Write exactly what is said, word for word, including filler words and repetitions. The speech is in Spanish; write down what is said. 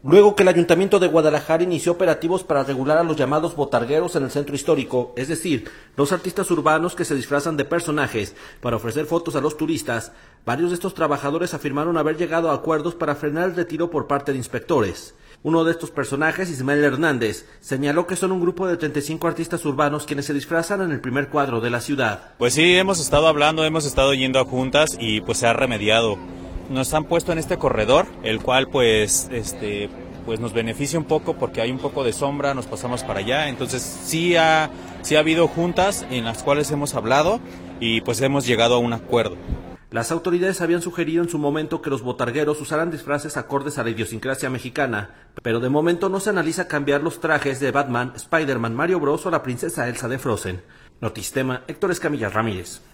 Luego que el Ayuntamiento de Guadalajara inició operativos para regular a los llamados botargueros en el centro histórico, es decir, los artistas urbanos que se disfrazan de personajes para ofrecer fotos a los turistas, varios de estos trabajadores afirmaron haber llegado a acuerdos para frenar el retiro por parte de inspectores. Uno de estos personajes, Ismael Hernández, señaló que son un grupo de treinta y cinco artistas urbanos quienes se disfrazan en el primer cuadro de la ciudad. Pues sí, hemos estado hablando, hemos estado yendo a juntas y pues se ha remediado. Nos han puesto en este corredor, el cual pues este pues nos beneficia un poco porque hay un poco de sombra, nos pasamos para allá, entonces sí ha, sí ha habido juntas en las cuales hemos hablado y pues hemos llegado a un acuerdo. Las autoridades habían sugerido en su momento que los botargueros usaran disfraces acordes a la idiosincrasia mexicana, pero de momento no se analiza cambiar los trajes de Batman, Spider-Man, Mario Bros o la princesa Elsa de Frozen. Notistema, Héctor Escamilla Ramírez.